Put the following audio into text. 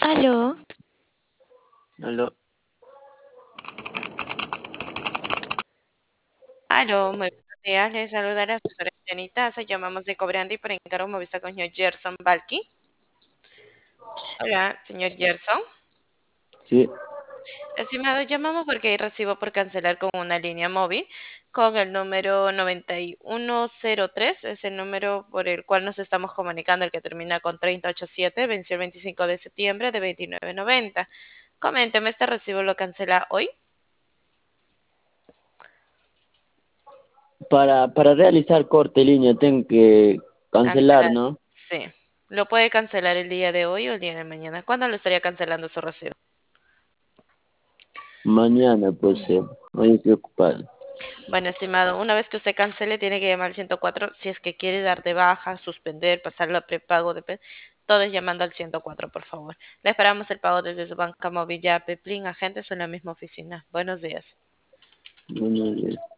Aló, Aló. aló, muy buenos días. Les saluda la asesora Janita. Se llamamos de Cobrandi para encargar una vista con el señor Gerson Balki. Hola, señor Gerson. Sí, Estimado, llamamos porque hay recibo por cancelar con una línea móvil con el número 9103. Es el número por el cual nos estamos comunicando, el que termina con 3087. Venció el 25 de septiembre de 2990. Coménteme, ¿este recibo lo cancela hoy? para realizar corte línea tengo que cancelar, Cancelar. ¿no? Sí. Lo puede cancelar el día de hoy o el día de mañana. ¿Cuándo lo estaría cancelando su recibo? Mañana, pues, hoy estoy ocupado. Bueno, estimado, una vez que usted cancele, tiene que llamar al 104 si es que quiere dar de baja, suspender, pasarlo a prepago, todo es llamando al 104, por favor. Le esperamos el pago desde su banca móvil ya, Peplin, agentes o en la misma oficina. Buenos días. Buenos días.